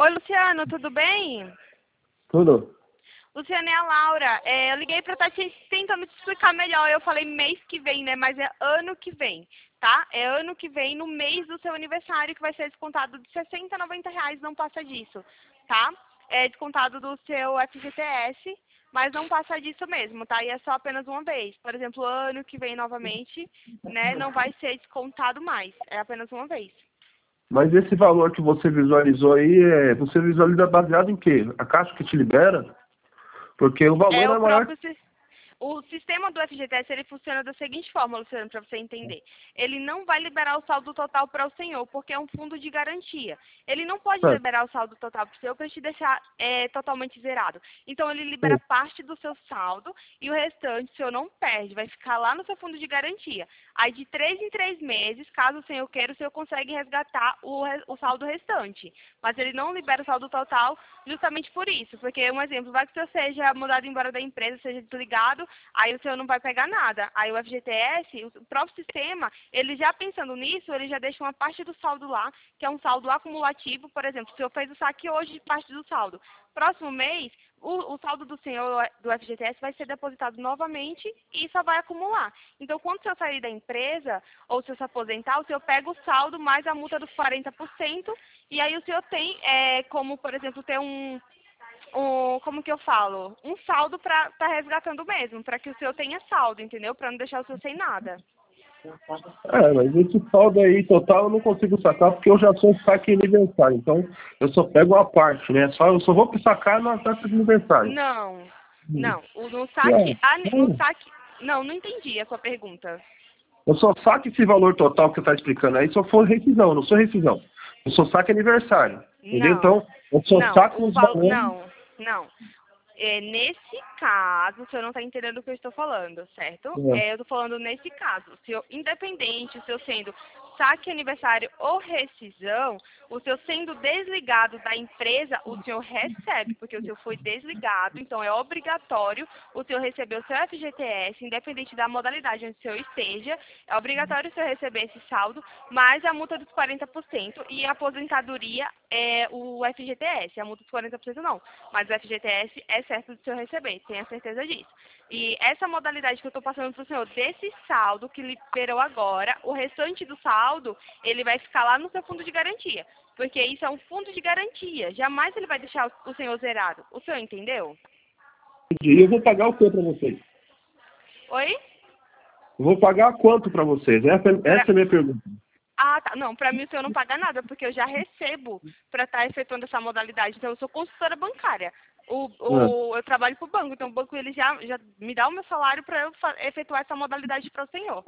Oi, Luciano, tudo bem? Tudo? Luciano, é a Laura. Eu liguei pra estar tentando te explicar melhor. Eu falei mês que vem, né? Mas é ano que vem, tá? É ano que vem, no mês do seu aniversário, que vai ser descontado de 60 a 90 reais, não passa disso, tá? É descontado do seu FGTS, mas não passa disso mesmo, tá? E é só apenas uma vez. Por exemplo, ano que vem novamente, né? Não vai ser descontado mais. É apenas uma vez. Mas esse valor que você visualizou aí, você visualiza baseado em quê? A Caixa que te libera? Porque o É valor o é maior. próprio. O sistema do FGTS ele funciona da seguinte forma, Luciano, para você entender. Ele não vai liberar o saldo total para o senhor, porque é um fundo de garantia. Ele não pode Certo. liberar o saldo total para o senhor para te deixar totalmente zerado. Então, ele libera parte do seu saldo e o restante o senhor não perde, vai ficar lá no seu fundo de garantia. Aí, de 3 em 3 meses, caso o senhor queira, o senhor consegue resgatar o saldo restante. Mas ele não libera o saldo total justamente por isso. Porque, um exemplo, vai que o senhor seja mandado embora da empresa, seja desligado, aí o senhor não vai pegar nada. Aí o FGTS, o próprio sistema, ele já pensando nisso, ele já deixa uma parte do saldo lá, que é um saldo acumulativo. Por exemplo, o senhor fez o saque hoje, parte do saldo. Próximo mês, o saldo do senhor do FGTS vai ser depositado novamente e só vai acumular. Então, quando o senhor sair da empresa, ou se o senhor se aposentar, o senhor pega o saldo mais a multa dos 40%, e aí o senhor tem como, por exemplo, ter como que eu falo? Um saldo para estar resgatando mesmo, para que o senhor tenha saldo, entendeu? Para não deixar o senhor sem nada. Mas esse saldo aí total eu não consigo sacar porque eu já sou saque aniversário. Então eu só pego uma parte, né? Eu só vou sacar na data de aniversário. Não, não. No É, saque, não, não entendi a sua pergunta. eu só saco esse valor total que você está explicando aí se eu for rescisão, eu não sou rescisão. Eu só saque aniversário. Entendeu? Não, Então, eu só não, saco os valores. não. Nesse caso, o senhor não está entendendo o que eu estou falando, certo? É. Eu estou falando nesse caso, se eu, independente, se eu sendo saque aniversário ou rescisão, o senhor sendo desligado da empresa, o senhor recebe, porque o senhor foi desligado, então é obrigatório o senhor receber o seu FGTS, independente da modalidade onde o senhor esteja, é obrigatório o senhor receber esse saldo, mais a multa dos 40% e a aposentadoria é o FGTS, a multa dos 40% não, mas o FGTS é certo do senhor receber, tenha certeza disso. E essa modalidade que eu estou passando para o senhor, desse saldo que liberou agora, o restante do saldo, ele vai ficar lá no seu fundo de garantia. Porque isso é um fundo de garantia. Jamais ele vai deixar o senhor zerado. O senhor entendeu? E eu vou pagar o quê para vocês? Oi? Eu vou pagar quanto para vocês? Essa é a minha pergunta. Ah, tá. Não, para mim o senhor não paga nada, porque eu já recebo para estar efetuando essa modalidade. Então, eu sou consultora bancária. Eu trabalho para o banco, então o banco ele já me dá o meu salário para eu efetuar essa modalidade para o senhor.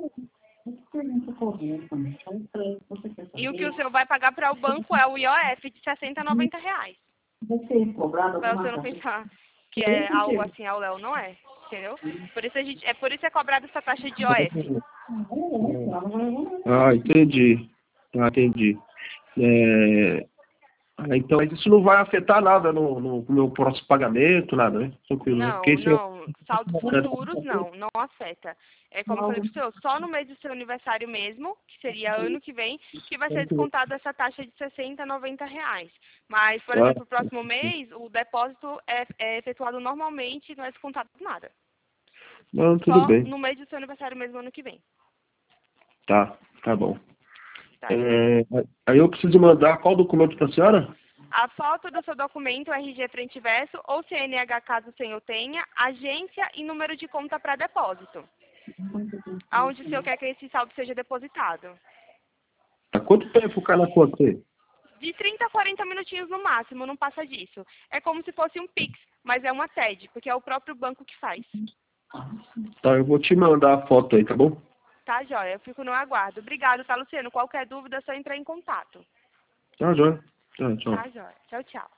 E o que o senhor vai pagar para o banco é o IOF de 60 a 90 reais. Para o senhor não pensar que é algo assim ao Léo, não é? Entendeu? Por isso por isso é cobrada essa taxa de IOF. Entendi. Entendi. Então, mas isso não vai afetar nada no meu próximo pagamento, nada, né? Tranquilo, né? Porque Não, isso não. Saldos futuros não afeta. É como eu falei pro senhor, só no mês do seu aniversário mesmo, que seria ano que vem, que vai ser descontado essa taxa de 60 a 90 reais. Mas, por exemplo, o próximo mês, o depósito é efetuado normalmente e não é descontado nada. Não, tudo Só bem. no mês do seu aniversário mesmo, ano que vem. Tá bom. Tá, joia? Aí eu preciso mandar qual documento para a senhora? A foto do seu documento, RG frente e verso, ou CNH caso o senhor tenha, agência e número de conta para depósito. Aonde o senhor quer que esse saldo seja depositado. Há quanto tempo cai na conta aí? De 30 a 40 minutinhos no máximo, não passa disso. É como se fosse um Pix, mas é uma TED, porque é o próprio banco que faz. Tá, eu vou te mandar a foto aí, tá bom? Tá, joia? Eu fico no aguardo. Obrigado, tá, Luciano? Qualquer dúvida é só entrar em contato. Tá, joia. Tchau. Tá, joia? Tchau, tchau.